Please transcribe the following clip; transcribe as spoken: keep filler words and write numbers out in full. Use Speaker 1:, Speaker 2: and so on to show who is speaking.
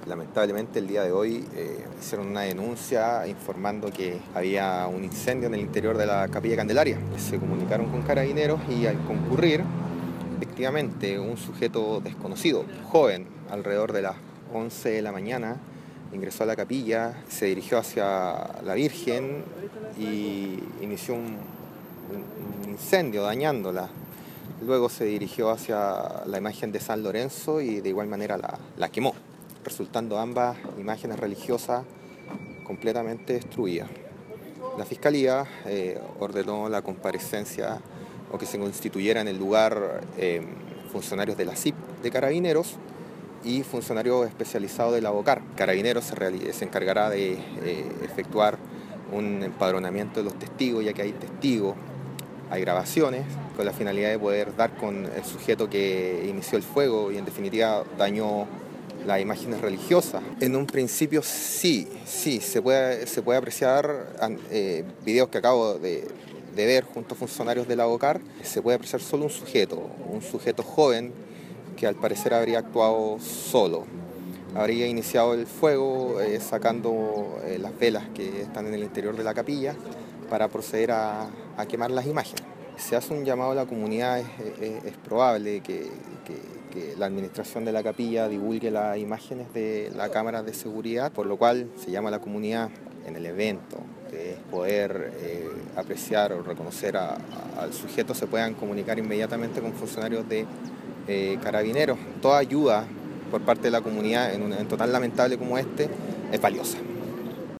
Speaker 1: Lamentablemente el día de hoy eh, hicieron una denuncia informando que había un incendio en el interior de la Capilla Candelaria. Se comunicaron con Carabineros y al concurrir, efectivamente, un sujeto desconocido, joven, alrededor de las once de la mañana, ingresó a la capilla, se dirigió hacia la Virgen y inició un, un incendio dañándola. Luego se dirigió hacia la imagen de San Lorenzo y de igual manera la, la quemó, resultando ambas imágenes religiosas completamente destruidas. La Fiscalía eh, ordenó la comparecencia o que se constituyera en el lugar eh, funcionarios de la C I P de Carabineros y funcionarios especializados de la BOCAR. Carabineros se, se encargará de eh, efectuar un empadronamiento de los testigos, ya que hay testigos, hay grabaciones, con la finalidad de poder dar con el sujeto que inició el fuego y en definitiva dañó las imágenes religiosas. En un principio sí, sí, se puede, se puede apreciar eh, videos que acabo de, de ver junto a funcionarios de la BOCAR, se puede apreciar solo un sujeto, un sujeto joven que al parecer habría actuado solo. Habría iniciado el fuego eh, sacando eh, las velas que están en el interior de la capilla para proceder a, a quemar las imágenes. Se hace un llamado a la comunidad, es, es, es probable que, que que la administración de la capilla divulgue las imágenes de la cámara de seguridad, por lo cual se llama a la comunidad en el evento de poder eh, apreciar o reconocer a, a, al sujeto, se puedan comunicar inmediatamente con funcionarios de eh, Carabineros. Toda ayuda por parte de la comunidad en un evento tan lamentable como este es valiosa.